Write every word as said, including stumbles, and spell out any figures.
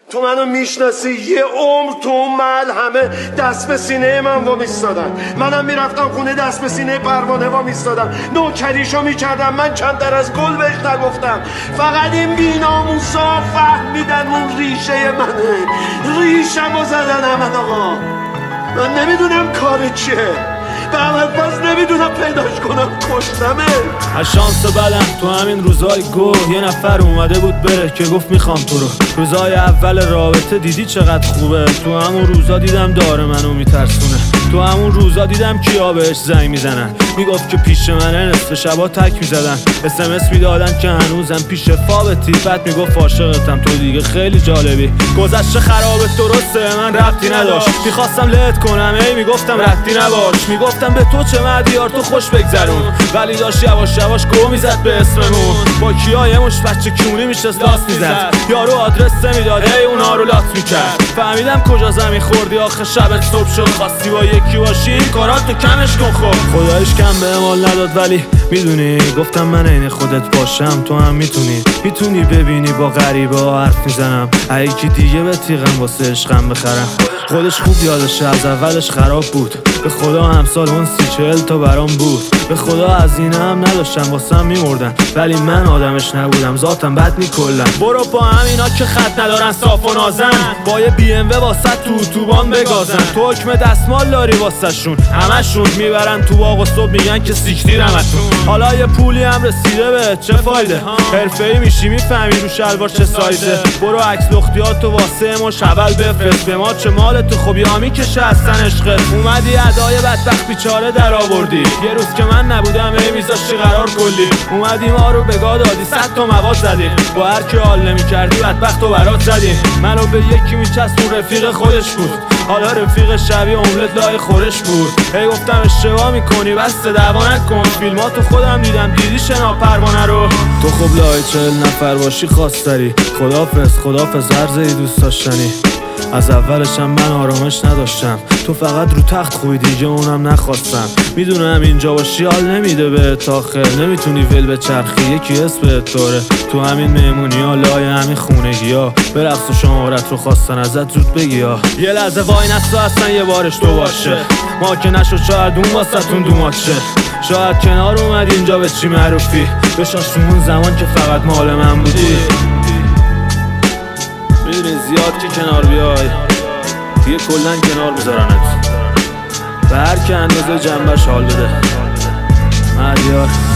تو منو میشناسی، یه عمر تو اون محل همه دست به سینه من وا میستادن، منم میرفتم خونه دست به سینه پروانه وا میستادم، نوکریشو میکردم، من چند در از گل بهش نگفتم. فقط این بی‌ناموسا فهمیدن اون ریشه منه، ریشمو زدن من. آقا من نمیدونم کار چیه، به عمل باز نمیدونم پیداش کنم، کشتمه. از شانس بدم تو همین روزای گو یه نفر اومده بود بره که گفت میخوام تو رو. روزای اول رابطه دیدی چقدر خوبه، تو همون روزا دیدم داره منو میترسونه، تو همون روزا دیدم کیا بهش زنگ میزنن، میگفت که پیش منه، نصف شبا تک میزدن، اس ام اس میدادن که هنوزم پیش فابتی، بعد میگفت عاشقتم تو دیگه خیلی جالبی. گذشته خرابت درسته من ربطی نداشت، میخواستم لت کنم ای میگفتم ربطی نباش، میگفتم به تو چه مدیار تو خوش بگذرون، ولی داشت یواش یواش گو میزد به اسممون. با کیا یه مش بچه کیونی میشست لاست میزد، یارو آدرس نمیداد ای اونا رو لات میکرد. فهمیدم کجا زمین خوردی آخه شبت صبح شد، خواستی با یکی باشی کاراتو کمش کن. خب خدایش کم به امال نداد، ولی میدونی گفتم من عین خودت باشم تو هم میتونی، میتونی ببینی با غریبه ها حرف میزنم، یکی دیگه به تیغم واسه عشقم بخرم. خودش خوب یادشه از اولش خراب بود، به خدا همسال اون سی چهل تا برام بود، به خدا از این هم نداشتم واسم میمردن، ولی من آدمش نبودم ذاتم بد میکلم. برو با همینا که خط ندارن صاف و نازن، با یه بی ام و واسه تو اتوبان بگازن، تو حکم دستمال داری واسه شون، همشون میبرن تو باغ و صبح میگن که سیکتیر همتون. حالا یه پولی هم رسیده به چه فایده، حرفه‌ای میشی میفهمی رو شلوار چه سایزه، برو عکس لختیاتو واسه ما شبل بفرست، به ما چه مال تو خوبی ها میکشه هستن عشقت. اومدی ادای بدبخت بیچاره در آوردی، یه روز که من نبودم ای میذاشتی قرار کلی، اومدی ما رو بگاه دادی صد تا مواد زدی، با هر کی حال نمیکردی بدبخت و برات زدی، منو به یکی میچسبون رفیق خودش بود، حالا رفیق شبیه املت لای خورش بود. هی گفتم اشتباه میکنی بس دعوا نکن، فیلماتو خودم دیدم دیدی شنا پروانه رو، تو خب لای چهل نفر باشی خواستری، خدافظ خدافظ عرضی دوست داشتنی. از اولشم من آرامش نداشتم، تو فقط رو تخت خوبی دیگه اونم نخواستم، میدونم اینجا باشی حال نمیده به تاخر، نمیتونی ول به چرخی یکی اسمت داره، تو همین مهمونی ها لای همین خونگی ها به رقص و شمارت رو خواستن ازت زود بگی ها. یه لحظه وای نستا اصلا یه بارش تو باشه، ما که نشد شاید اون واسهتون دومات شه، شاید کنار اومد اینجا به چی معروفی، بشاش تو اون زمان که فقط مال من بودی. میدونی زیاد که کنار بیای دیگه کلن کنار بذارنت، به هر که اندازه جنبش حال بده. مدیار